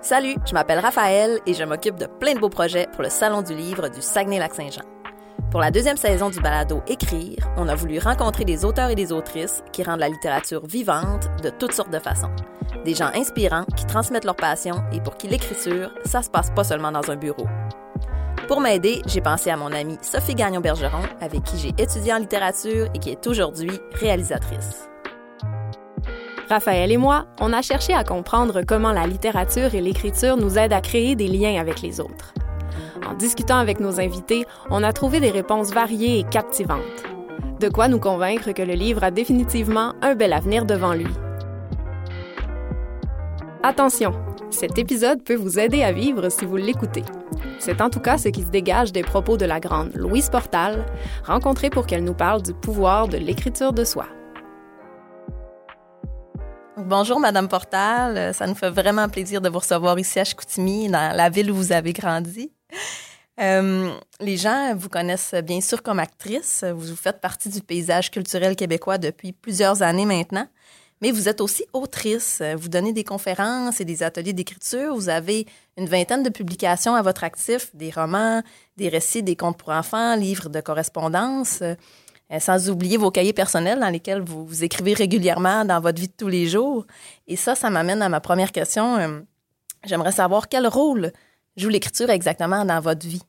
Salut, je m'appelle Raphaël et je m'occupe de plein de beaux projets pour le Salon du livre du Saguenay-Lac-Saint-Jean. Pour la 2e saison du balado Écrire, on a voulu rencontrer des auteurs et des autrices qui rendent la littérature vivante de toutes sortes de façons. Des gens inspirants qui transmettent leur passion et pour qui l'écriture, ça se passe pas seulement dans un bureau. Pour m'aider, j'ai pensé à mon amie Sophie Gagnon-Bergeron, avec qui j'ai étudié en littérature et qui est aujourd'hui réalisatrice. Raphaël et moi, on a cherché à comprendre comment la littérature et l'écriture nous aident à créer des liens avec les autres. En discutant avec nos invités, on a trouvé des réponses variées et captivantes. De quoi nous convaincre que le livre a définitivement un bel avenir devant lui. Attention, cet épisode peut vous aider à vivre si vous l'écoutez. C'est en tout cas ce qui se dégage des propos de la grande Louise Portal, rencontrée pour qu'elle nous parle du pouvoir de l'écriture de soi. Bonjour, Madame Portal. Ça nous fait vraiment plaisir de vous recevoir ici à Chicoutimi, dans la ville où vous avez grandi. Les gens vous connaissent bien sûr comme actrice. Vous faites partie du paysage culturel québécois depuis plusieurs années maintenant. Mais vous êtes aussi autrice. Vous donnez des conférences et des ateliers d'écriture. Vous avez une 20aine de publications à votre actif, des romans, des récits, des contes pour enfants, livres de correspondance. Sans oublier vos cahiers personnels dans lesquels vous écrivez régulièrement dans votre vie de tous les jours. Et ça m'amène à ma première question. J'aimerais savoir quel rôle joue l'écriture exactement dans votre vie?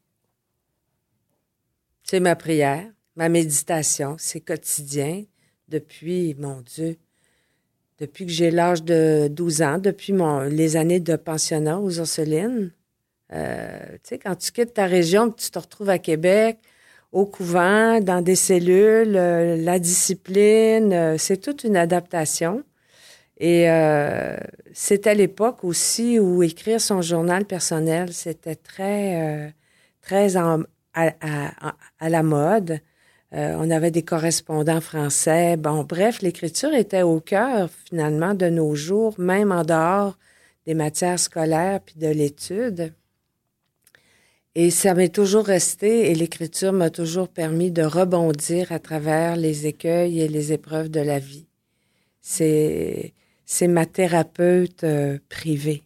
C'est ma prière, ma méditation, c'est quotidien depuis, mon Dieu, depuis que j'ai l'âge de 12 ans, depuis les années de pensionnat aux Ursulines. Tu sais, quand tu quittes ta région, tu te retrouves à Québec, au couvent, dans des cellules, la discipline, c'est toute une adaptation. Et c'était l'époque aussi où écrire son journal personnel, c'était très à la mode. On avait des correspondants français. Bon, bref, l'écriture était au cœur, finalement, de nos jours, même en dehors des matières scolaires puis de l'étude. Et ça m'est toujours resté, et l'écriture m'a toujours permis de rebondir à travers les écueils et les épreuves de la vie. C'est ma thérapeute privée.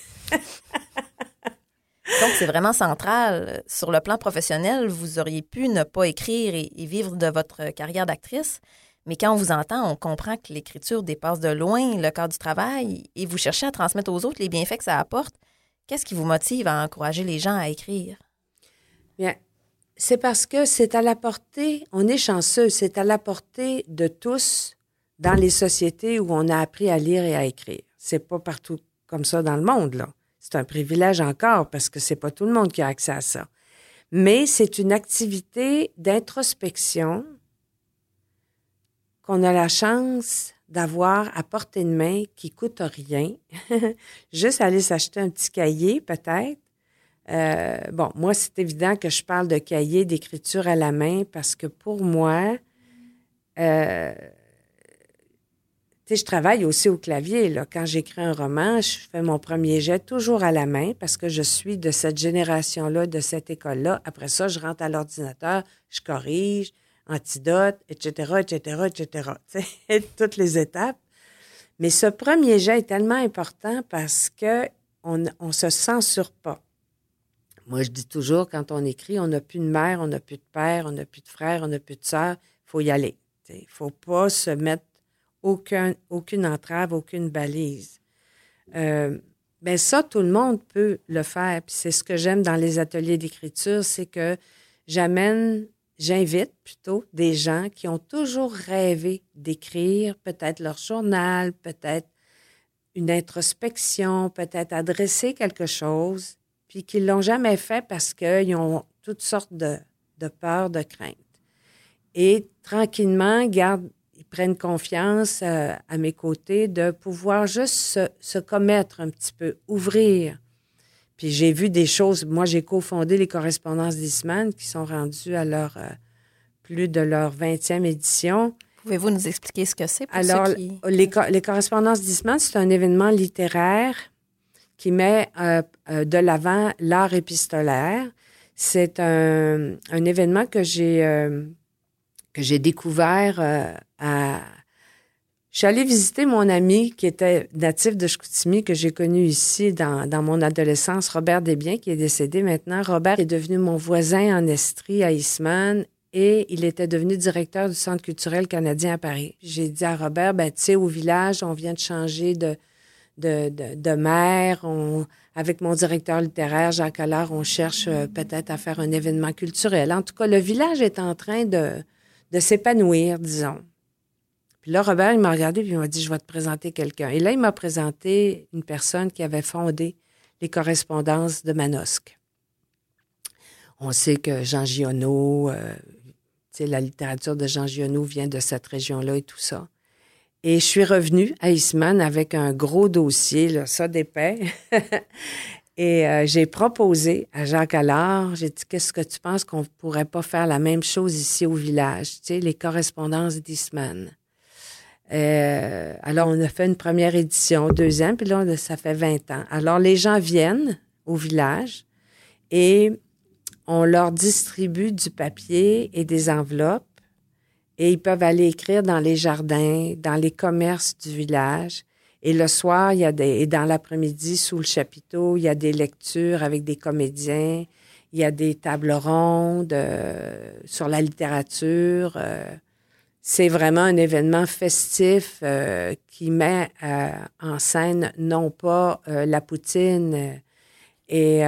Donc, c'est vraiment central. Sur le plan professionnel, vous auriez pu ne pas écrire et vivre de votre carrière d'actrice, mais quand on vous entend, on comprend que l'écriture dépasse de loin le cadre du travail et vous cherchez à transmettre aux autres les bienfaits que ça apporte. Qu'est-ce qui vous motive à encourager les gens à écrire? Bien, c'est parce que c'est à la portée, on est chanceux, c'est à la portée de tous dans les sociétés où on a appris à lire et à écrire. C'est pas partout comme ça dans le monde, là. C'est un privilège encore parce que c'est pas tout le monde qui a accès à ça. Mais c'est une activité d'introspection qu'on a la chance d'avoir à portée de main qui coûte rien. Juste aller s'acheter un petit cahier, peut-être. Bon, moi, c'est évident que je parle de cahier d'écriture à la main parce que pour moi, tu sais, je travaille aussi au clavier, là. Quand j'écris un roman, je fais mon premier jet toujours à la main parce que je suis de cette génération-là, de cette école-là. Après ça, je rentre à l'ordinateur, je corrige, antidote, etc., etc., etc. Tu sais, toutes les étapes. Mais ce premier jet est tellement important parce que on se censure pas. Moi, je dis toujours, quand on écrit, on n'a plus de mère, on n'a plus de père, on n'a plus de frère, on n'a plus de sœur. Il faut y aller. Il ne faut pas se mettre aucune entrave, aucune balise. Ben ça, tout le monde peut le faire. Puis c'est ce que j'aime dans les ateliers d'écriture, c'est que j'invite plutôt des gens qui ont toujours rêvé d'écrire, peut-être leur journal, peut-être une introspection, peut-être adresser quelque chose, puis qu'ils ne l'ont jamais fait parce qu'ils ont toutes sortes de peurs, de craintes. Et tranquillement, ils prennent confiance à mes côtés de pouvoir juste se commettre un petit peu, ouvrir. Puis j'ai vu des choses. Moi, j'ai cofondé les correspondances d'Eastman qui sont rendues à plus de leur 20e édition. Pouvez-vous nous expliquer ce que c'est pour Alors, ceux qui... les correspondances d'Eastman, c'est un événement littéraire qui met de l'avant l'art épistolaire. C'est un événement que j'ai découvert Je suis allée visiter mon ami qui était natif de Chicoutimi, que j'ai connu ici dans mon adolescence, Robert Desbiens, qui est décédé maintenant. Robert est devenu mon voisin en Estrie à Eastman et il était devenu directeur du Centre culturel canadien à Paris. J'ai dit à Robert, tu sais, au village, on vient de changer de maire. Avec mon directeur littéraire, Jacques Allard, on cherche peut-être à faire un événement culturel. En tout cas, le village est en train de s'épanouir, disons. Puis là, Robert, il m'a regardé puis il m'a dit, je vais te présenter quelqu'un. Et là, il m'a présenté une personne qui avait fondé les correspondances de Manosque. On sait que Jean Giono, la littérature de Jean Giono vient de cette région-là et tout ça. Et je suis revenue à Eastman avec un gros dossier, là, ça d'épais. Et j'ai proposé à Jacques Allard, j'ai dit, qu'est-ce que tu penses qu'on pourrait pas faire la même chose ici au village, tu sais, les correspondances d'Eastman. Alors, on a fait une première édition, deuxième, puis là, ça fait 20 ans. Alors, les gens viennent au village et on leur distribue du papier et des enveloppes et ils peuvent aller écrire dans les jardins, dans les commerces du village. Et le soir, et dans l'après-midi, sous le chapiteau, il y a des lectures avec des comédiens, il y a des tables rondes sur la littérature. C'est vraiment un événement festif qui met en scène non pas la poutine et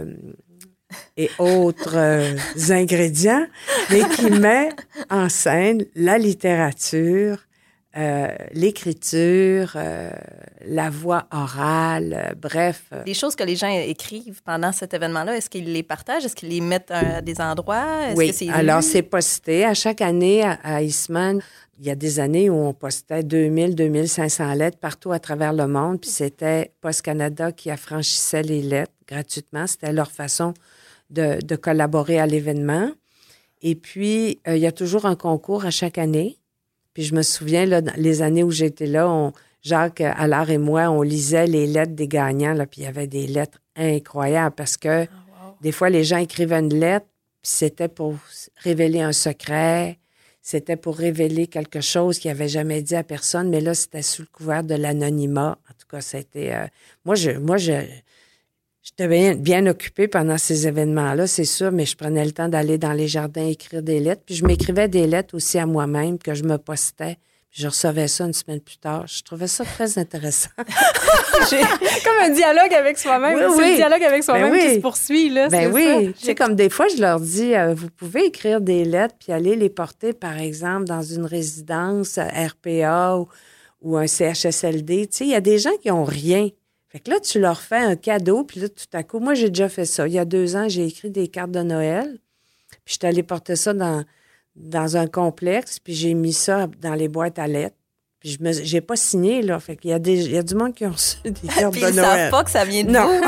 autres ingrédients, mais qui met en scène la littérature, l'écriture, la voix orale, bref. Les choses que les gens écrivent pendant cet événement-là, est-ce qu'ils les partagent? Est-ce qu'ils les mettent à des endroits? Est-ce oui, que c'est alors lu? c'est posté. À chaque année, à Eastman, il y a des années où on postait 2000, 2500 lettres partout à travers le monde, puis c'était Post Canada qui affranchissait les lettres gratuitement. C'était leur façon de collaborer à l'événement. Et puis, il y a toujours un concours à chaque année. Puis je me souviens, là, les années où j'étais là, Jacques Allard et moi, on lisait les lettres des gagnants, là, puis il y avait des lettres incroyables parce que des fois, les gens écrivaient une lettre, puis c'était pour révéler un secret, c'était pour révéler quelque chose qu'ils n'avaient jamais dit à personne, mais là, c'était sous le couvert de l'anonymat. En tout cas, c'était... J'étais bien occupée pendant ces événements-là, c'est sûr, mais je prenais le temps d'aller dans les jardins écrire des lettres. Puis je m'écrivais des lettres aussi à moi-même que je me postais. Puis je recevais ça une semaine plus tard. Je trouvais ça très intéressant. Comme un dialogue avec soi-même. Oui, c'est le dialogue avec soi-même qui se poursuit, là. Ben c'est oui. Ça. Tu sais, comme des fois, je leur dis, vous pouvez écrire des lettres puis aller les porter, par exemple, dans une résidence RPA ou un CHSLD. Tu sais, il y a des gens qui ont rien. Fait que là, tu leur fais un cadeau, puis là, tout à coup, moi, j'ai déjà fait ça. Il y a 2 ans, j'ai écrit des cartes de Noël, puis je suis allée porter ça dans un complexe, puis j'ai mis ça dans les boîtes à lettres. Puis j'ai pas signé, là. Fait qu'il y a du monde qui ont reçu des cartes Puis de ils Noël. savent pas que ça vient de Non. vous.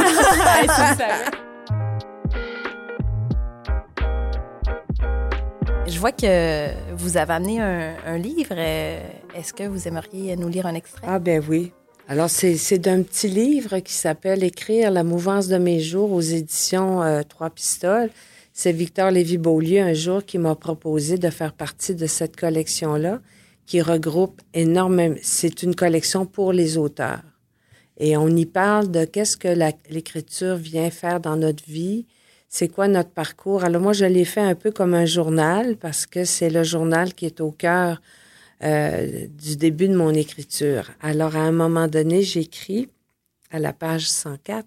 Je vois que vous avez amené un livre. Est-ce que vous aimeriez nous lire un extrait? Ah ben oui. Alors, c'est d'un petit livre qui s'appelle « Écrire la mouvance de mes jours » aux éditions Trois Pistoles. C'est Victor Lévy-Beaulieu, un jour, qui m'a proposé de faire partie de cette collection-là, qui regroupe énormément... C'est une collection pour les auteurs. Et on y parle de qu'est-ce que l'écriture vient faire dans notre vie, c'est quoi notre parcours. Alors moi, je l'ai fait un peu comme un journal, parce que c'est le journal qui est au cœur du début de mon écriture. Alors, à un moment donné, j'écris à la page 104.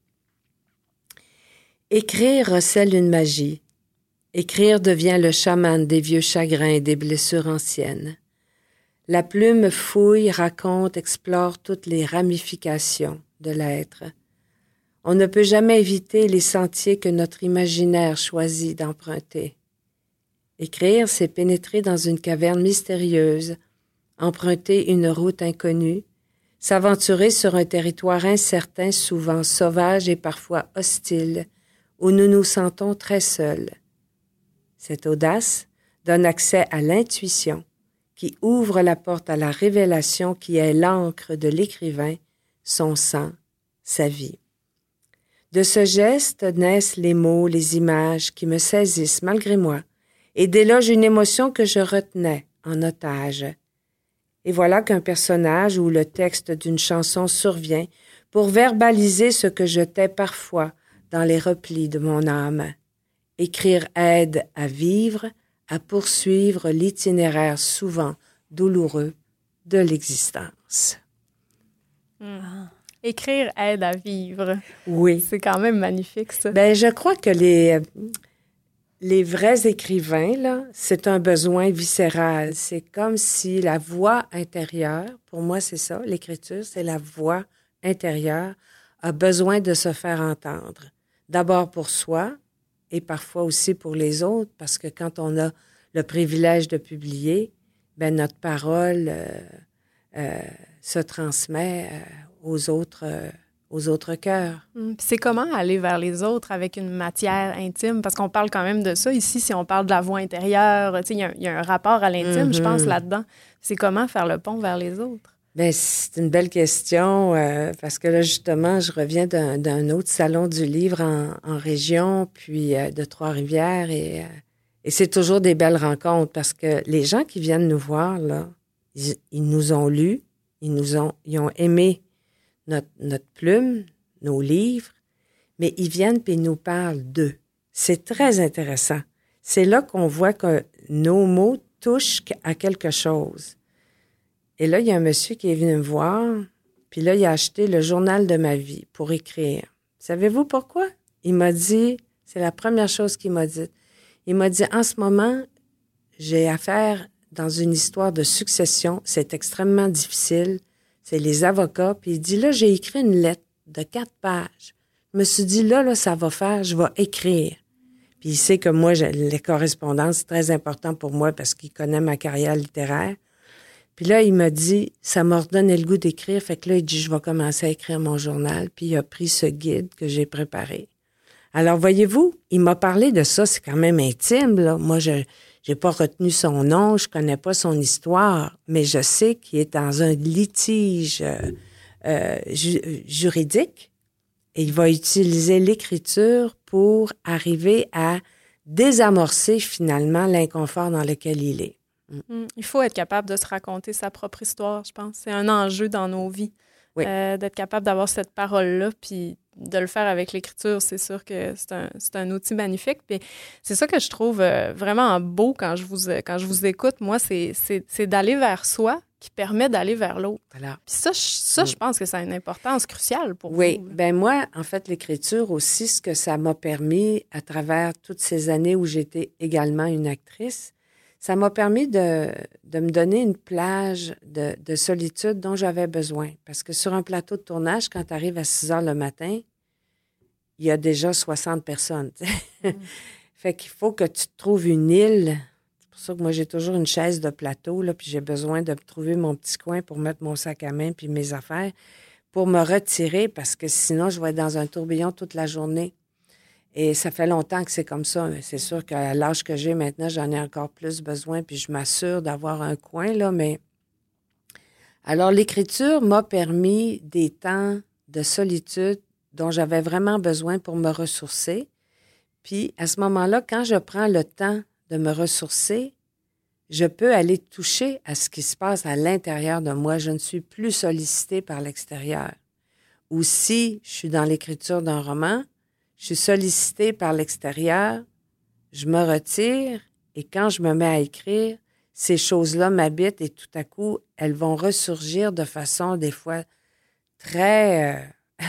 Écrire recèle une magie. Écrire devient le chaman des vieux chagrins et des blessures anciennes. La plume fouille, raconte, explore toutes les ramifications de l'être. On ne peut jamais éviter les sentiers que notre imaginaire choisit d'emprunter. Écrire, c'est pénétrer dans une caverne mystérieuse, emprunter une route inconnue, s'aventurer sur un territoire incertain, souvent sauvage et parfois hostile, où nous nous sentons très seuls. Cette audace donne accès à l'intuition, qui ouvre la porte à la révélation qui est l'encre de l'écrivain, son sang, sa vie. De ce geste naissent les mots, les images qui me saisissent malgré moi, et délogent une émotion que je retenais en otage. Et voilà qu'un personnage ou le texte d'une chanson survient pour verbaliser ce que je tais parfois dans les replis de mon âme. Écrire aide à vivre, à poursuivre l'itinéraire souvent douloureux de l'existence. Écrire aide à vivre. Oui. C'est quand même magnifique, ça. Ben, je crois que les vrais écrivains, là, c'est un besoin viscéral. C'est comme si la voix intérieure, pour moi c'est ça, l'écriture, c'est la voix intérieure, a besoin de se faire entendre. D'abord pour soi et parfois aussi pour les autres, parce que quand on a le privilège de publier, ben notre parole se transmet aux autres cœurs. Puis c'est comment aller vers les autres avec une matière intime? Parce qu'on parle quand même de ça. Ici, si on parle de la voix intérieure, il y a un rapport à l'intime, je pense, là-dedans. C'est comment faire le pont vers les autres? Bien, c'est une belle question parce que là, justement, je reviens d'un autre salon du livre en région, puis de Trois-Rivières et c'est toujours des belles rencontres parce que les gens qui viennent nous voir, là, ils nous ont lus, ils ont aimé notre plume, nos livres, mais ils viennent et ils nous parlent d'eux. C'est très intéressant. C'est là qu'on voit que nos mots touchent à quelque chose. Et là, il y a un monsieur qui est venu me voir, puis là, il a acheté le journal de ma vie pour écrire. Savez-vous pourquoi? Il m'a dit, c'est la première chose qu'il m'a dit. Il m'a dit, en ce moment, j'ai affaire dans une histoire de succession. C'est extrêmement difficile. C'est les avocats. Puis il dit, là, j'ai écrit une lettre de 4 pages. Je me suis dit, là, ça va faire, je vais écrire. Puis il sait que moi, les correspondances, c'est très important pour moi parce qu'il connaît ma carrière littéraire. Puis là, il m'a dit, ça m'a redonné le goût d'écrire. Fait que là, il dit, je vais commencer à écrire mon journal. Puis il a pris ce guide que j'ai préparé. Alors, voyez-vous, il m'a parlé de ça, c'est quand même intime, là. Moi, j'ai pas retenu son nom, je connais pas son histoire, mais je sais qu'il est dans un litige juridique et il va utiliser l'écriture pour arriver à désamorcer finalement l'inconfort dans lequel il est. Il faut être capable de se raconter sa propre histoire, je pense. C'est un enjeu dans nos vies. Oui. D'être capable d'avoir cette parole-là, puis de le faire avec l'écriture, c'est sûr que c'est un outil magnifique. Puis c'est ça que je trouve vraiment beau quand je vous écoute. Moi, c'est d'aller vers soi qui permet d'aller vers l'autre. Voilà. Puis ça, je pense que ça a une importance cruciale pour vous. Oui, ben moi, en fait, l'écriture aussi, ce que ça m'a permis à travers toutes ces années où j'étais également une actrice, ça m'a permis de me donner une plage de solitude dont j'avais besoin. Parce que sur un plateau de tournage, quand tu arrives à 6 heures le matin, il y a déjà 60 personnes. Fait qu'il faut que tu te trouves une île. C'est pour ça que moi, j'ai toujours une chaise de plateau, là, puis j'ai besoin de trouver mon petit coin pour mettre mon sac à main puis mes affaires, pour me retirer, parce que sinon, je vais être dans un tourbillon toute la journée. Et ça fait longtemps que c'est comme ça. Mais c'est sûr qu'à l'âge que j'ai maintenant, j'en ai encore plus besoin, puis je m'assure d'avoir un coin, là, mais... Alors, l'écriture m'a permis des temps de solitude dont j'avais vraiment besoin pour me ressourcer. Puis, à ce moment-là, quand je prends le temps de me ressourcer, je peux aller toucher à ce qui se passe à l'intérieur de moi. Je ne suis plus sollicitée par l'extérieur. Ou si je suis dans l'écriture d'un roman, je suis sollicitée par l'extérieur, je me retire et quand je me mets à écrire, ces choses-là m'habitent et tout à coup, elles vont ressurgir de façon des fois très... tu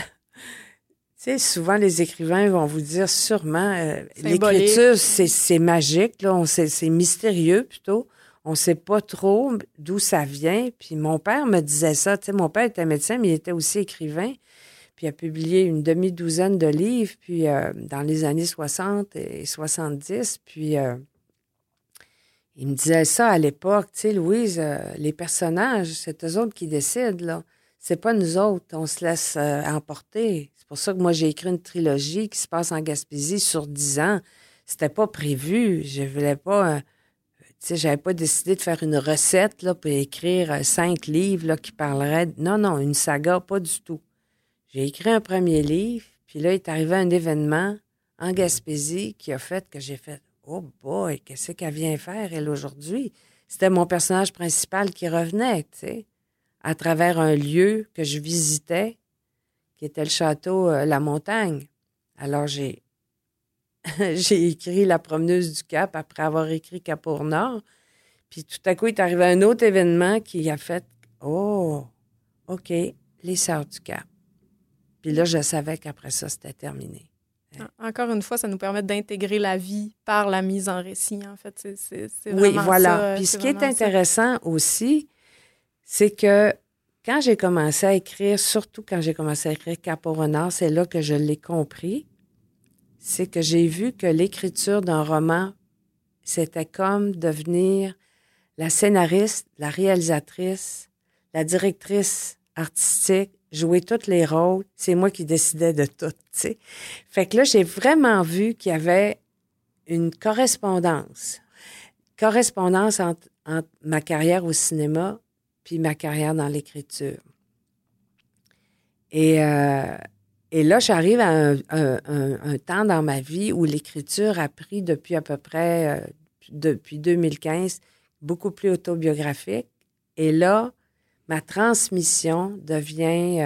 sais, souvent les écrivains vont vous dire sûrement, l'écriture, c'est magique, là, c'est mystérieux plutôt. On ne sait pas trop d'où ça vient. Puis mon père me disait ça. Tu sais, mon père était médecin, mais il était aussi écrivain. Puis il a publié une demi-douzaine de livres, puis dans les années 60 et 70. Puis il me disait ça à l'époque. Tu sais, Louise, les personnages, c'est eux autres qui décident, là. C'est pas nous autres. On se laisse emporter. C'est pour ça que moi, j'ai écrit une trilogie qui se passe en Gaspésie sur 10 ans. C'était pas prévu. Je voulais pas... tu sais, j'avais pas décidé de faire une recette, là, pour écrire 5 livres, là, qui parleraient... Non, une saga, pas du tout. J'ai écrit un premier livre, puis là, il est arrivé un événement en Gaspésie qui a fait que j'ai fait « Oh boy, qu'est-ce qu'elle vient faire, elle, aujourd'hui? » c'était mon personnage principal qui revenait, tu sais, à travers un lieu que je visitais, qui était le château La Montagne. Alors, j'ai écrit La promeneuse du Cap après avoir écrit Cap au Nord. Puis tout à coup, il est arrivé un autre événement qui a fait « Oh, OK, les Sœurs du Cap ». Puis là, je savais qu'après ça, c'était terminé. Encore une fois, ça nous permet d'intégrer la vie par la mise en récit, en fait. C'est vraiment oui, voilà. ça. Puis ce qui est intéressant aussi, c'est que quand j'ai commencé à écrire, surtout quand j'ai commencé à écrire Cap au Renard, c'est là que je l'ai compris, c'est que j'ai vu que l'écriture d'un roman, c'était comme devenir la scénariste, la réalisatrice, la directrice artistique, jouer tous les rôles. C'est moi qui décidais de tout, tu sais. Fait que là, j'ai vraiment vu qu'il y avait une correspondance. Correspondance entre ma carrière au cinéma puis ma carrière dans l'écriture. Et là, j'arrive à un temps dans ma vie où l'écriture a pris depuis à peu près, depuis 2015, beaucoup plus autobiographique. Et là, ma transmission devient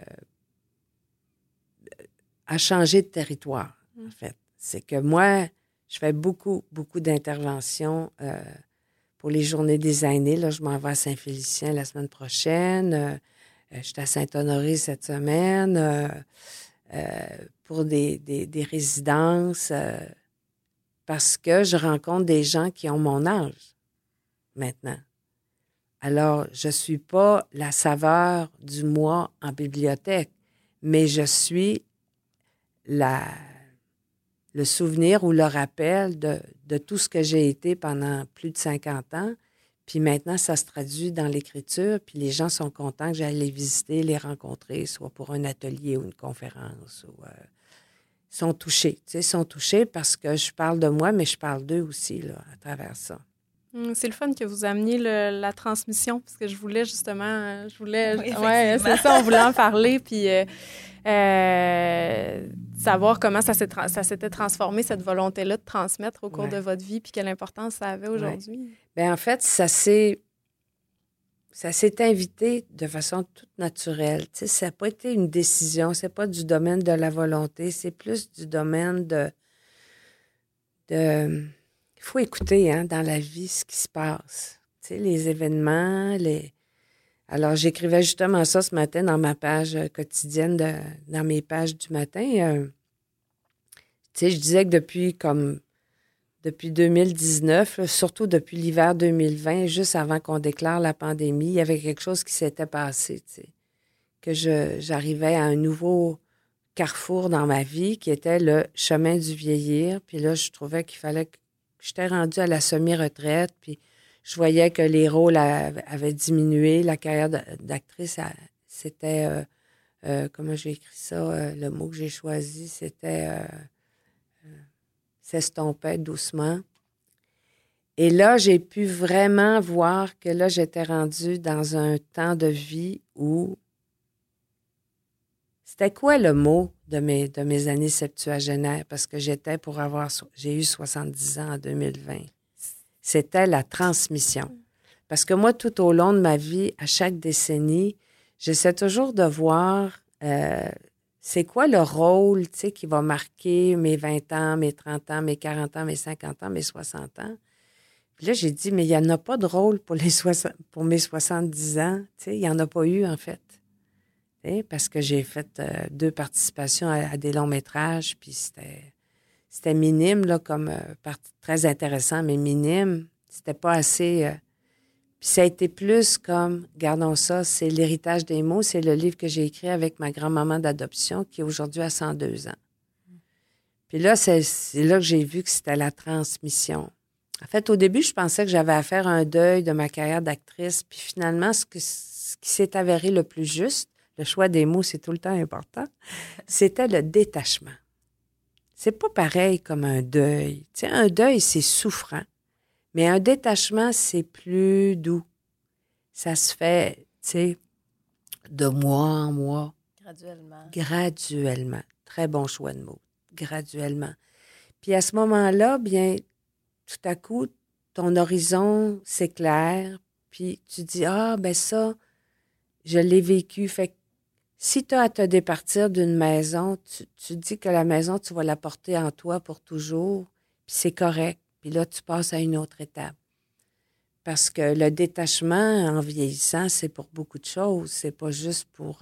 à changer de territoire, en fait. C'est que moi, je fais beaucoup d'interventions pour les Journées des aînés. Là, je m'en vais à Saint-Félicien la semaine prochaine. Je suis à Saint-Honoré cette semaine pour des résidences parce que je rencontre des gens qui ont mon âge maintenant. Alors, je ne suis pas la saveur du mois en bibliothèque, mais je suis le souvenir ou le rappel de tout ce que j'ai été pendant plus de 50 ans. Puis maintenant, ça se traduit dans l'écriture, puis les gens sont contents que j'aille les visiter, les rencontrer, soit pour un atelier ou une conférence. Ils sont touchés, tu sais, ils sont touchés parce que je parle de moi, mais je parle d'eux aussi, là, à travers ça. C'est le fun que vous ameniez la transmission, parce que je voulais justement, Oui, c'est ça, on voulait en parler, puis savoir comment ça s'était transformé, cette volonté-là de transmettre au cours de votre vie, puis quelle importance ça avait aujourd'hui. Ouais. Bien, en fait, ça s'est invité de façon toute naturelle. Tu sais, ça n'a pas été une décision, c'est pas du domaine de la volonté, c'est plus du domaine de il faut écouter, hein, dans la vie ce qui se passe. Tu sais, les événements, Alors, j'écrivais justement ça ce matin dans ma page quotidienne, dans mes pages du matin. Tu sais, je disais que depuis 2019, surtout depuis l'hiver 2020, juste avant qu'on déclare la pandémie, il y avait quelque chose qui s'était passé, tu sais, que j'arrivais à un nouveau carrefour dans ma vie qui était le chemin du vieillir. Puis là, je trouvais qu'il fallait que j'étais rendue à la semi-retraite, puis je voyais que les rôles avaient diminué. La carrière d'actrice, c'était... comment j'ai écrit ça? Le mot que j'ai choisi, c'était... s'estompait doucement. Et là, j'ai pu vraiment voir que là, j'étais rendue dans un temps de vie où... C'était quoi le mot de mes années septuagénaires? Parce que j'ai eu 70 ans en 2020. C'était la transmission. Parce que moi, tout au long de ma vie, à chaque décennie, j'essaie toujours de voir c'est quoi le rôle, tu sais, qui va marquer mes 20 ans, mes 30 ans, mes 40 ans, mes 50 ans, mes 60 ans. Puis là, j'ai dit, mais il n'y en a pas de rôle pour mes 70 ans. Tu sais, il n'y en a pas eu, en fait. Parce que j'ai fait 2 participations à des longs métrages, puis c'était minime, là, comme très intéressant, mais minime. C'était pas assez... Puis ça a été plus comme, gardons ça, c'est l'héritage des mots, c'est le livre que j'ai écrit avec ma grand-maman d'adoption, qui aujourd'hui a 102 ans. Puis là, c'est là que j'ai vu que c'était la transmission. En fait, au début, je pensais que j'avais à faire un deuil de ma carrière d'actrice, puis finalement, ce qui s'est avéré le plus juste, le choix des mots, c'est tout le temps important, c'était le détachement. C'est pas pareil comme un deuil. Tu sais, un deuil, c'est souffrant. Mais un détachement, c'est plus doux. Ça se fait, tu sais, de mois en mois. Graduellement. Très bon choix de mots. Graduellement. Puis à ce moment-là, bien, tout à coup, ton horizon s'éclaire, puis tu dis, ben ça, je l'ai vécu. Fait que si tu as à te départir d'une maison, tu dis que la maison, tu vas la porter en toi pour toujours, puis c'est correct. Puis là, tu passes à une autre étape. Parce que le détachement, en vieillissant, c'est pour beaucoup de choses. C'est pas juste pour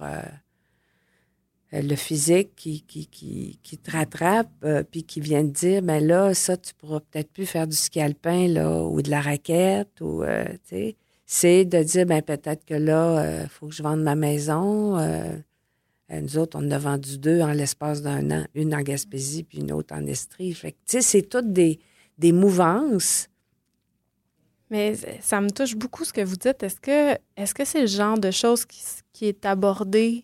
le physique qui te rattrape, puis qui vient te dire, ben là, ça, tu pourras peut-être plus faire du ski alpin, là, ou de la raquette, ou, tu sais. C'est de dire, ben peut-être que là, faut que je vende ma maison. Nous autres, on en a vendu 2 en l'espace d'1 an. Une en Gaspésie, puis une autre en Estrie. Fait que, tu sais, c'est toutes des mouvances. Mais ça me touche beaucoup ce que vous dites. Est-ce que c'est le genre de choses qui est abordé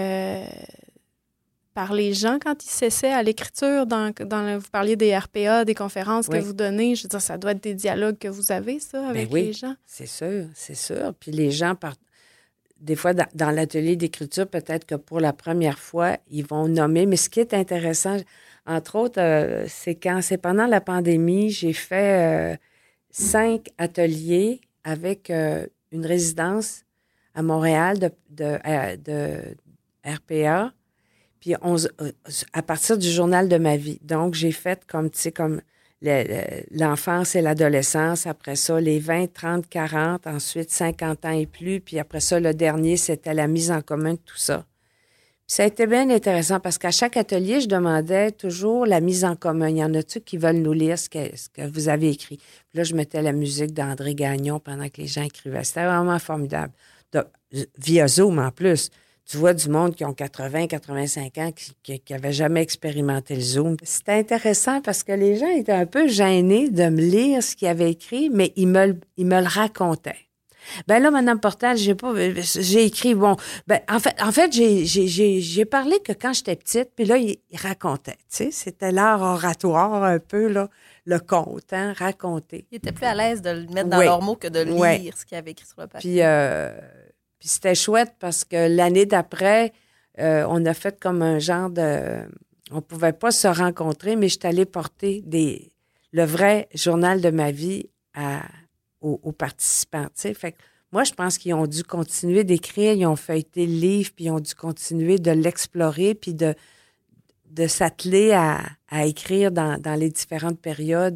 par les gens quand ils s'essaient à l'écriture? Vous parliez des RPA, des conférences que vous donnez. Je veux dire, ça doit être des dialogues que vous avez, ça, avec les gens? C'est sûr. Puis les gens, des fois, dans l'atelier d'écriture, peut-être que pour la première fois, ils vont nommer. Mais ce qui est intéressant, entre autres, c'est pendant la pandémie, j'ai fait 5 ateliers avec une résidence à Montréal de RPA. Puis à partir du journal de ma vie. Donc, j'ai fait comme l'enfance et l'adolescence. Après ça, les 20, 30, 40. Ensuite, 50 ans et plus. Puis après ça, le dernier, c'était la mise en commun de tout ça. Puis ça a été bien intéressant parce qu'à chaque atelier, je demandais toujours la mise en commun. Il y en a-tu qui veulent nous lire ce que vous avez écrit? Puis là, je mettais la musique d'André Gagnon pendant que les gens écrivaient. C'était vraiment formidable. Via Zoom, en plus. Tu vois du monde qui ont 80, 85 ans, qui n'avaient jamais expérimenté le Zoom. C'était intéressant parce que les gens étaient un peu gênés de me lire ce qu'ils avaient écrit, mais ils me le racontaient. Ben là, Madame Portal, j'ai écrit, en fait, j'ai parlé que quand j'étais petite, puis là, il racontait, tu sais, c'était l'art oratoire un peu, là, le conte, hein, raconter. Ils étaient plus à l'aise de le mettre dans leurs mots que de lire ce qu'ils avaient écrit sur le papier. Puis c'était chouette parce que l'année d'après, on a fait comme un genre de... On pouvait pas se rencontrer, mais j'étais allée porter le vrai journal de ma vie aux participants. T'sais. Fait que moi, je pense qu'ils ont dû continuer d'écrire, ils ont feuilleté le livre, puis ils ont dû continuer de l'explorer, puis de s'atteler à écrire dans les différentes périodes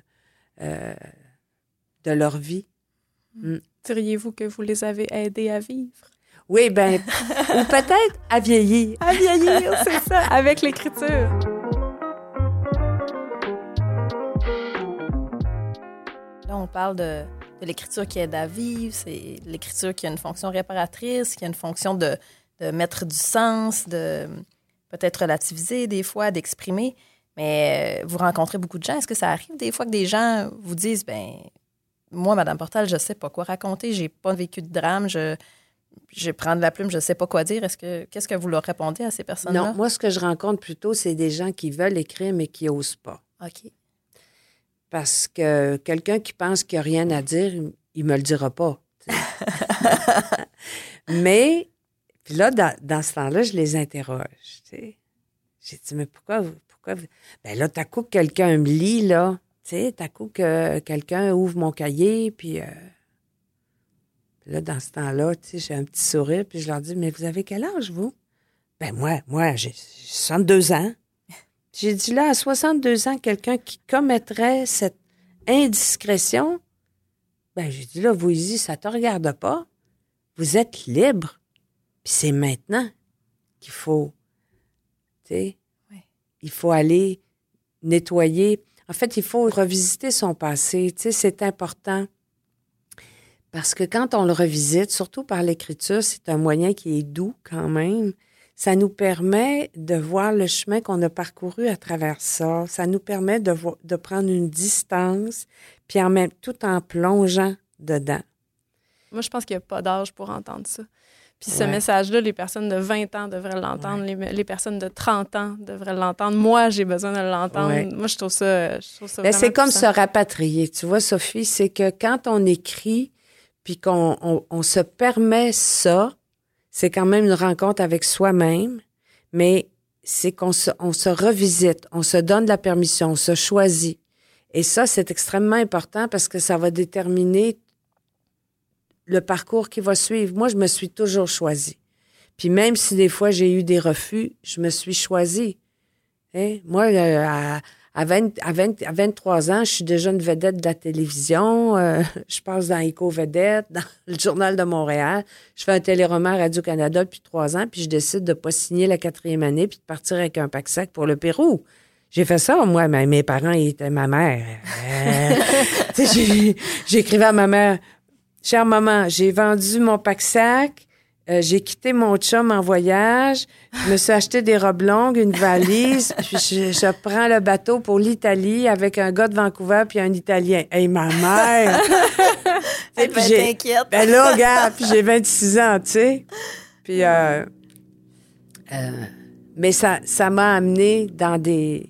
de leur vie. Mm. Diriez-vous que vous les avez aidés à vivre? Oui, ou peut-être à vieillir. À vieillir, c'est ça, avec l'écriture. Là, on parle de l'écriture qui aide à vivre, c'est l'écriture qui a une fonction réparatrice, qui a une fonction de mettre du sens, de peut-être relativiser des fois, d'exprimer. Mais vous rencontrez beaucoup de gens. Est-ce que ça arrive des fois que des gens vous disent, moi, Madame Portal, je sais pas quoi raconter, j'ai pas vécu de drame, je prends de la plume, je sais pas quoi dire. Qu'est-ce que vous leur répondez à ces personnes-là? Non, moi, ce que je rencontre plutôt, c'est des gens qui veulent écrire, mais qui osent pas. OK. Parce que quelqu'un qui pense qu'il n'y a rien à dire, il me le dira pas. Mais, puis là, dans ce temps-là, je les interroge, tu sais. J'ai dit, mais pourquoi vous... Ben là, t'as coup que quelqu'un me lit, là. Tu sais, t'as coup que quelqu'un ouvre mon cahier, puis là, dans ce temps-là, tu sais, j'ai un petit sourire, puis je leur dis, mais vous avez quel âge, vous? Ben moi, j'ai 62 ans. J'ai dit, là, à 62 ans, quelqu'un qui commettrait cette indiscrétion, j'ai dit, là, vous, Izzy, ça te regarde pas. Vous êtes libre. Puis c'est maintenant qu'il faut, tu sais, il faut aller nettoyer. En fait, il faut revisiter son passé. Tu sais, c'est important. Parce que quand on le revisite, surtout par l'écriture, c'est un moyen qui est doux quand même. Ça nous permet de voir le chemin qu'on a parcouru à travers ça. Ça nous permet de prendre une distance, puis tout en plongeant dedans. Moi, je pense qu'il n'y a pas d'âge pour entendre ça. Puis ce message-là, les personnes de 20 ans devraient l'entendre, les personnes de 30 ans devraient l'entendre. Moi, j'ai besoin de l'entendre. Ouais. Moi, je trouve ça vraiment c'est comme puissant. Se rapatrier. Tu vois, Sophie, c'est que quand on écrit, puis qu'on se permet ça, c'est quand même une rencontre avec soi-même, mais c'est qu'on se revisite, on se donne la permission, on se choisit. Et ça, c'est extrêmement important parce que ça va déterminer le parcours qui va suivre. Moi, je me suis toujours choisie. Puis même si des fois j'ai eu des refus, je me suis choisie. Hein? Moi, à 23 ans, je suis déjà une vedette de la télévision. Je passe dans Éco-Vedette, dans le Journal de Montréal. Je fais un téléroman à Radio-Canada depuis 3 ans, puis je décide de pas signer la 4e année puis de partir avec un pack-sac pour le Pérou. J'ai fait ça, moi, mais mes parents, ils étaient ma mère. J'écrivais à ma mère, « Chère maman, j'ai vendu mon pack-sac. J'ai quitté mon chum en voyage, je me suis acheté des robes longues, une valise, puis je prends le bateau pour l'Italie avec un gars de Vancouver puis un Italien. Hey, ma mère! Elle peut être inquiète. Ben là, regarde, puis j'ai 26 ans, tu sais. Puis, mais ça m'a amené dans des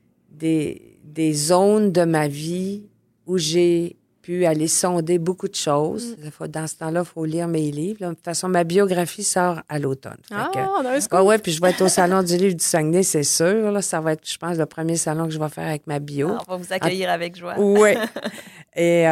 zones de ma vie où j'ai pu aller sonder beaucoup de choses. Dans ce temps-là, il faut lire mes livres. Là. De toute façon, ma biographie sort à l'automne. Ouais, puis je vais être au Salon du livre du Saguenay, c'est sûr. Là, ça va être, je pense, le premier salon que je vais faire avec ma bio. On va vous accueillir avec joie. Oui. Et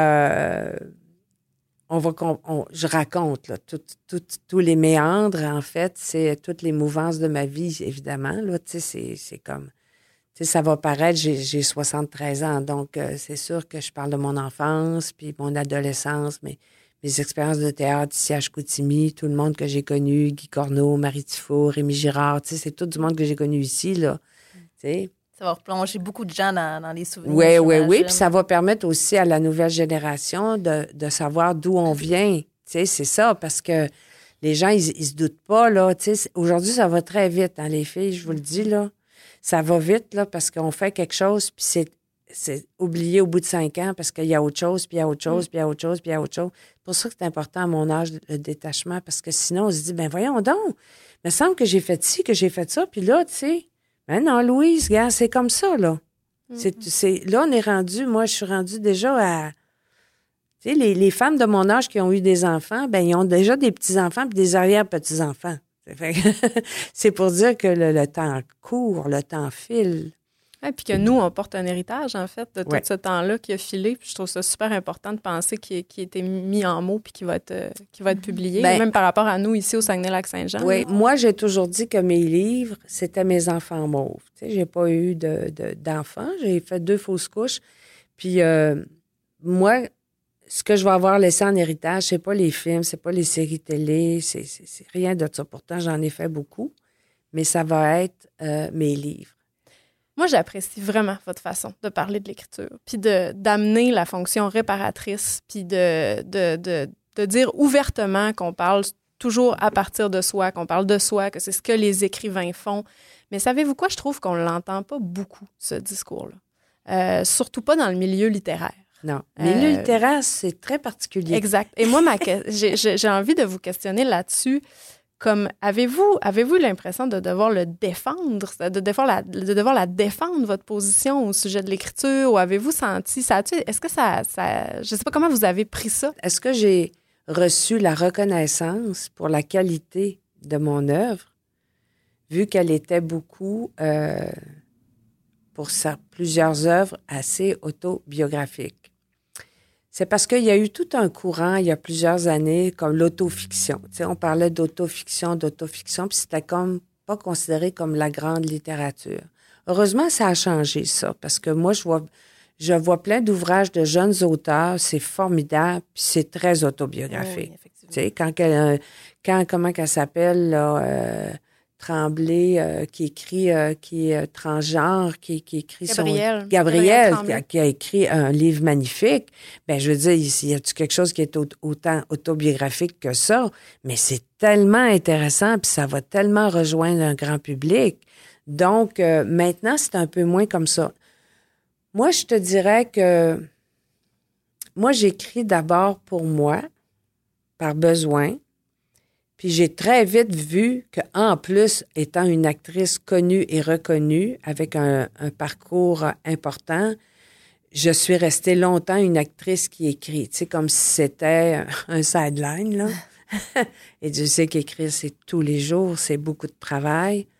je raconte là, tous les méandres, en fait. C'est toutes les mouvances de ma vie, évidemment. Là, tu sais, c'est comme... Tu sais, ça va paraître, j'ai 73 ans, donc c'est sûr que je parle de mon enfance, puis mon adolescence, mes expériences de théâtre ici à Chicoutimi, tout le monde que j'ai connu, Guy Corneau, Marie Tifo, Rémi Girard, tu sais, c'est tout du monde que j'ai connu ici, là, tu sais. Ça va replonger beaucoup de gens dans les souvenirs. Oui, puis ça va permettre aussi à la nouvelle génération de savoir d'où on vient, tu sais, c'est ça, parce que les gens, ils se doutent pas, là, tu sais, aujourd'hui, ça va très vite, hein, les filles, je vous le dis, là. Ça va vite, là, parce qu'on fait quelque chose, puis c'est oublié au bout de 5 ans, parce qu'il y a autre chose, puis il y a autre chose, puis il y a autre chose, puis il y a autre chose. C'est pour ça que c'est important à mon âge, le détachement, parce que sinon, on se dit, ben voyons donc, il me semble que j'ai fait ci, que j'ai fait ça, puis là, tu sais, ben non, Louise, regarde, c'est comme ça, là. Là, on est rendu, moi, je suis rendue déjà à... Tu sais, les femmes de mon âge qui ont eu des enfants, ben ils ont déjà des petits-enfants puis des arrière-petits-enfants. C'est pour dire que le temps court, le temps file. Oui, puis que nous, on porte un héritage, en fait, de tout ce temps-là qui a filé. Puis je trouve ça super important de penser qu'il a été mis en mots puis qui va être publié, même par rapport à nous ici au Saguenay-Lac-Saint-Jean. Oui, moi, j'ai toujours dit que mes livres, c'était mes enfants mauves. Tu sais, j'ai pas eu d'enfants. J'ai fait 2 fausses couches. Puis moi, ce que je vais avoir laissé en héritage, c'est pas les films, c'est pas les séries télé, c'est rien de ça. Pourtant, j'en ai fait beaucoup, mais ça va être mes livres. Moi, j'apprécie vraiment votre façon de parler de l'écriture, puis d'amener la fonction réparatrice, puis de dire ouvertement qu'on parle toujours à partir de soi, qu'on parle de soi, que c'est ce que les écrivains font. Mais savez-vous quoi? Je trouve qu'on ne l'entend pas beaucoup, ce discours-là. Surtout pas dans le milieu littéraire. Non. Le milieu littéraire, c'est très particulier. Exact. Et moi, j'ai envie de vous questionner là-dessus. Comme, avez-vous l'impression de devoir le défendre, de devoir la défendre, votre position au sujet de l'écriture, ou avez-vous senti, est-ce que ça, je sais pas comment vous avez pris ça? Est-ce que j'ai reçu la reconnaissance pour la qualité de mon œuvre, vu qu'elle était beaucoup, pour plusieurs œuvres, assez autobiographiques? C'est parce qu'il y a eu tout un courant, il y a plusieurs années, comme l'autofiction. Tu sais, on parlait d'autofiction, puis c'était comme pas considéré comme la grande littérature. Heureusement, ça a changé, ça, parce que moi, je vois plein d'ouvrages de jeunes auteurs, c'est formidable, puis c'est très autobiographique. Oui, tu sais, comment qu'elle s'appelle, là, Tremblay, qui écrit, qui est transgenre, qui écrit Gabrielle, qui a écrit un livre magnifique. Ben, je veux dire, il y a quelque chose qui est autant autobiographique que ça, mais c'est tellement intéressant, puis ça va tellement rejoindre un grand public. Donc, maintenant, c'est un peu moins comme ça. Moi, je te dirais que moi, j'écris d'abord pour moi, par besoin. Puis j'ai très vite vu qu'en plus, étant une actrice connue et reconnue, avec un parcours important, je suis restée longtemps une actrice qui écrit, tu sais, comme si c'était un sideline, là. Et je sais qu'écrire, c'est tous les jours, c'est beaucoup de travail.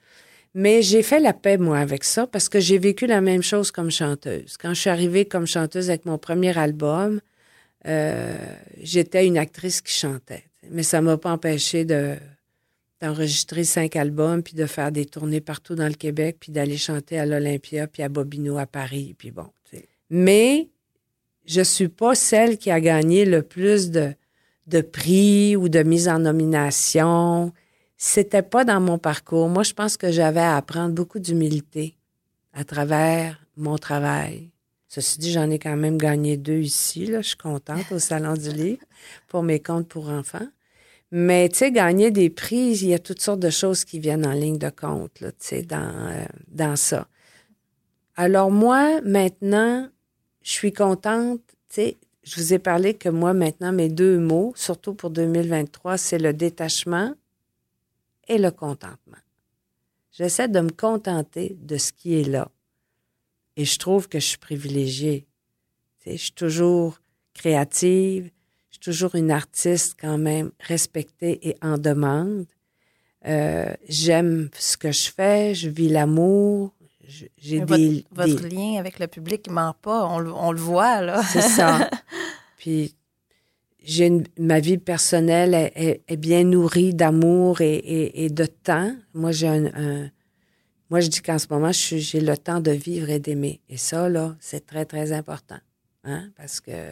Mais j'ai fait la paix, moi, avec ça, parce que j'ai vécu la même chose comme chanteuse. Quand je suis arrivée comme chanteuse avec mon premier album, j'étais une actrice qui chantait. Mais ça m'a pas empêché d'enregistrer 5 albums, puis de faire des tournées partout dans le Québec, puis d'aller chanter à l'Olympia, puis à Bobino à Paris, puis bon. T'sais. Mais je suis pas celle qui a gagné le plus de prix ou de mise en nomination. C'était pas dans mon parcours. Moi, je pense que j'avais à apprendre beaucoup d'humilité à travers mon travail. Ceci dit, j'en ai quand même gagné 2 ici, là. Je suis contente au Salon du Livre pour mes contes pour enfants. Mais, tu sais, gagner des prix, il y a toutes sortes de choses qui viennent en ligne de compte, là, tu sais, dans ça. Alors moi, maintenant, je suis contente, tu sais, je vous ai parlé que moi, maintenant, mes 2 mots, surtout pour 2023, c'est le détachement et le contentement. J'essaie de me contenter de ce qui est là. Et je trouve que je suis privilégiée. Tu sais, je suis toujours créative, je suis toujours une artiste quand même respectée et en demande. J'aime ce que je fais, je vis l'amour. Votre lien avec le public ne ment pas, on le voit, là. C'est ça. Puis, ma vie personnelle est bien nourrie d'amour et de temps. Moi, moi, je dis qu'en ce moment, j'ai le temps de vivre et d'aimer. Et ça, là, c'est très, très important. Hein? Parce que...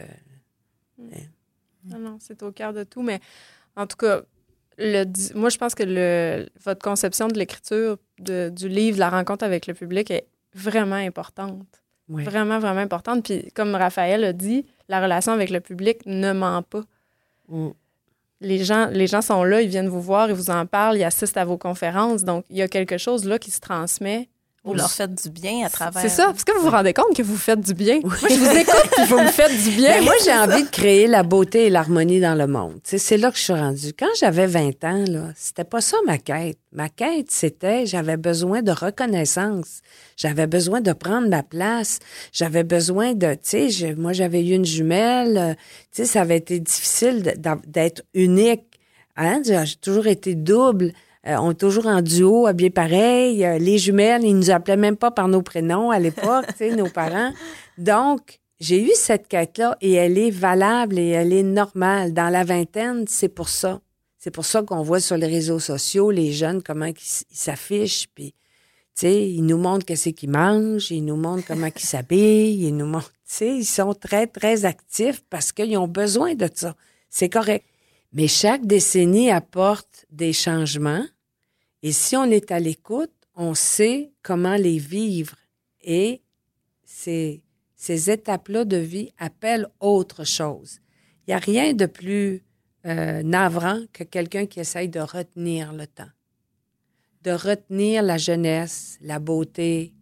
Non, c'est au cœur de tout. Mais en tout cas, moi, je pense que votre conception de l'écriture du livre, de la rencontre avec le public est vraiment importante. Oui. Vraiment, vraiment importante. Puis, comme Raphaël a dit, la relation avec le public ne ment pas. Mm. Les gens sont là, ils viennent vous voir, ils vous en parlent, ils assistent à vos conférences. Donc, il y a quelque chose là qui se transmet. Vous leur faites du bien à travers... C'est ça. Est-ce que vous vous rendez compte que vous faites du bien? Oui. Moi, je vous écoute puis vous me faites du bien. Ben, moi, j'ai envie de créer la beauté et l'harmonie dans le monde. T'sais, c'est là que je suis rendue. Quand j'avais 20 ans, là, c'était pas ça ma quête. Ma quête, c'était j'avais besoin de reconnaissance. J'avais besoin de prendre ma place. J'avais besoin de... moi, j'avais eu une jumelle. Ça avait été difficile d'être unique. Hein? J'ai toujours été double. On est toujours en duo, habillés pareil. Les jumelles, ils nous appelaient même pas par nos prénoms à l'époque, nos parents. Donc, j'ai eu cette quête-là et elle est valable et elle est normale. Dans la vingtaine, c'est pour ça. C'est pour ça qu'on voit sur les réseaux sociaux les jeunes, comment ils s'affichent, puis, ils nous montrent qu'est-ce qu'ils mangent, ils nous montrent comment ils s'habillent, ils nous montrent, ils sont très, très actifs parce qu'ils ont besoin de ça. C'est correct. Mais chaque décennie apporte des changements et si on est à l'écoute, on sait comment les vivre. Et ces étapes-là de vie appellent autre chose. Il n'y a rien de plus navrant que quelqu'un qui essaye de retenir le temps, de retenir la jeunesse, la beauté,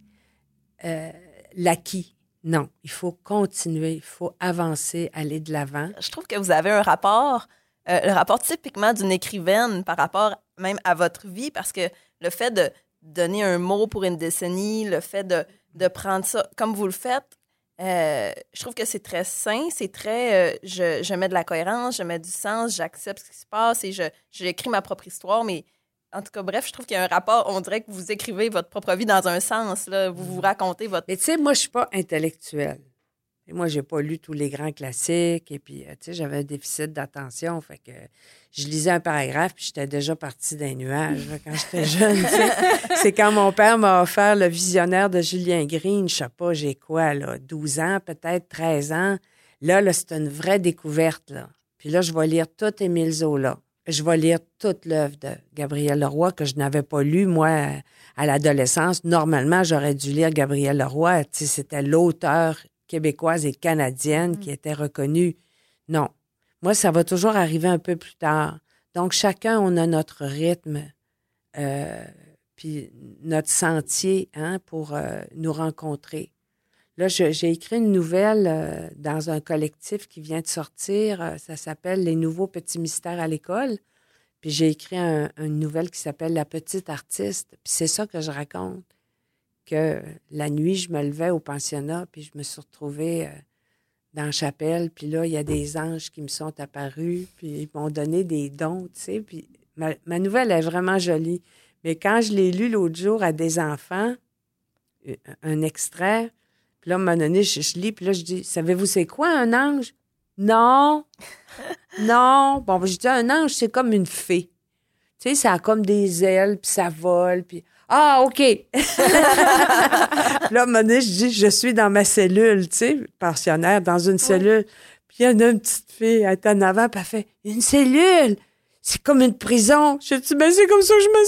l'acquis. Non, il faut continuer, il faut avancer, aller de l'avant. Je trouve que vous avez un rapport... le rapport typiquement d'une écrivaine par rapport même à votre vie, parce que le fait de donner un mot pour une décennie, le fait de prendre ça comme vous le faites, je trouve que c'est très sain, c'est très... je mets de la cohérence, je mets du sens, j'accepte ce qui se passe et j'écris ma propre histoire, mais en tout cas, bref, je trouve qu'il y a un rapport, on dirait que vous écrivez votre propre vie dans un sens, là, vous vous racontez votre... Mais tu sais, moi, je suis pas intellectuelle. Et moi, j'ai pas lu tous les grands classiques. Et puis, tu sais, j'avais un déficit d'attention. Fait que je lisais un paragraphe puis j'étais déjà partie d'un nuage là, quand j'étais jeune. C'est quand mon père m'a offert Le Visionnaire de Julien Green. Je sais pas, j'ai quoi, là, 12 ans, peut-être 13 ans. Là, c'est une vraie découverte, là. Puis là, je vais lire tout Émile Zola. Je vais lire toute l'œuvre de Gabriel Leroy que je n'avais pas lu, moi, à l'adolescence. Normalement, j'aurais dû lire Gabriel Leroy. Tu sais, c'était l'auteur québécoise et canadienne qui était reconnue. Non. Moi, ça va toujours arriver un peu plus tard. Donc, chacun, on a notre rythme puis notre sentier pour nous rencontrer. Là, j'ai écrit une nouvelle dans un collectif qui vient de sortir. Ça s'appelle « Les nouveaux petits mystères à l'école ». Puis j'ai écrit une nouvelle qui s'appelle « La petite artiste ». Puis c'est ça que je raconte. Que la nuit, je me levais au pensionnat, puis je me suis retrouvée dans la chapelle, puis là, il y a des anges qui me sont apparus, puis ils m'ont donné des dons, tu sais, puis ma nouvelle est vraiment jolie. Mais quand je l'ai lu l'autre jour à des enfants, un extrait, puis là, à un moment donné, je lis, puis là, je dis, savez-vous c'est quoi un ange? Non. Non. Bon, je dis, un ange, c'est comme une fée. Tu sais, ça a comme des ailes, puis ça vole, puis... Ah, OK! Puis là, à un moment donné, je dis, je suis dans ma cellule, tu sais, pensionnaire, dans une cellule. Puis il y en a une petite fille, elle est en avant, puis elle fait, une cellule! C'est comme une prison. Je dis, ben c'est comme ça que je me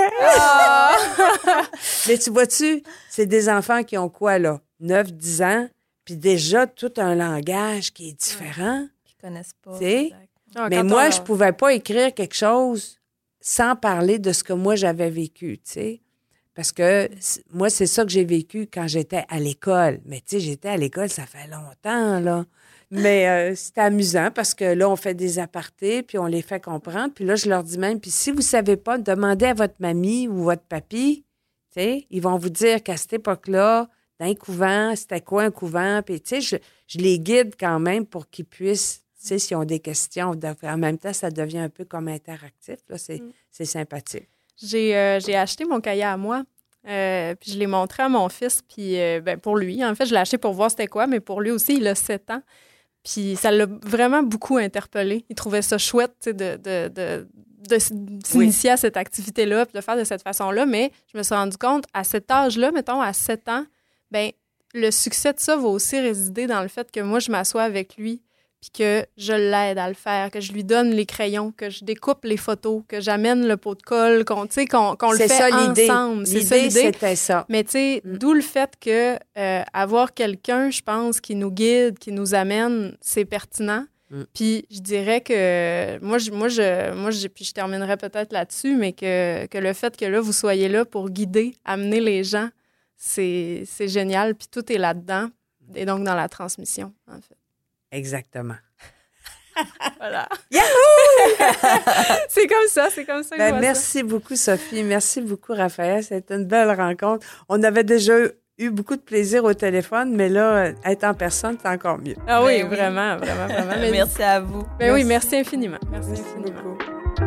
sentais. Mais tu vois-tu, c'est des enfants qui ont quoi, là? 9, 10 ans, puis déjà tout un langage qui est différent. Qui connaissent pas. Tu sais? Mais moi, je pouvais pas écrire quelque chose sans parler de ce que moi, j'avais vécu, tu sais. Parce que moi, c'est ça que j'ai vécu quand j'étais à l'école. Mais tu sais, j'étais à l'école, ça fait longtemps, là. Mais c'était amusant parce que là, on fait des apartés, puis on les fait comprendre. Puis là, je leur dis même, puis si vous savez pas, demandez à votre mamie ou votre papy, tu sais, ils vont vous dire qu'à cette époque-là, dans un couvent, c'était quoi un couvent? Puis tu sais, je les guide quand même pour qu'ils puissent, tu sais, s'ils ont des questions. En même temps, ça devient un peu comme interactif. Là, c'est sympathique. J'ai acheté mon cahier à moi, puis je l'ai montré à mon fils, puis pour lui. En fait, je l'ai acheté pour voir c'était quoi, mais pour lui aussi, il a 7 ans. Puis ça l'a vraiment beaucoup interpellé. Il trouvait ça chouette, tu sais, de s'initier à cette activité-là, puis de faire de cette façon-là. Mais je me suis rendu compte, à cet âge-là, mettons, à 7 ans, bien, le succès de ça va aussi résider dans le fait que moi, je m'assois avec lui, puis que je l'aide à le faire, que je lui donne les crayons, que je découpe les photos, que j'amène le pot de colle, qu'on le fait ça, ensemble. C'est ça l'idée. C'était ça. Mais tu sais, d'où le fait que avoir quelqu'un, je pense, qui nous guide, qui nous amène, c'est pertinent. Puis je dirais que puis je terminerai peut-être là-dessus, mais que le fait que là, vous soyez là pour guider, amener les gens, c'est génial. Puis tout est là-dedans, et donc dans la transmission, en fait. Exactement. Voilà. Yahoo! c'est comme ça que merci beaucoup, Sophie. Merci beaucoup, Raphaël. C'était une belle rencontre. On avait déjà eu beaucoup de plaisir au téléphone, mais là, être en personne, c'est encore mieux. Ah oui, vraiment. Merci à vous. Oui, merci infiniment. Merci infiniment.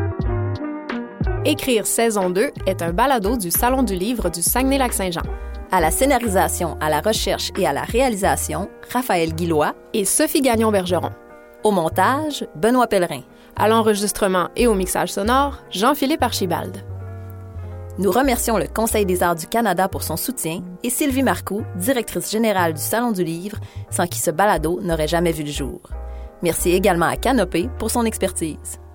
Écrire saison 2 est un balado du Salon du livre du Saguenay-Lac-Saint-Jean. À la scénarisation, à la recherche et à la réalisation, Raphaël Guillois et Sophie Gagnon-Bergeron. Au montage, Benoît Pellerin. À l'enregistrement et au mixage sonore, Jean-Philippe Archibald. Nous remercions le Conseil des arts du Canada pour son soutien et Sylvie Marcoux, directrice générale du Salon du livre, sans qui ce balado n'aurait jamais vu le jour. Merci également à Canopé pour son expertise.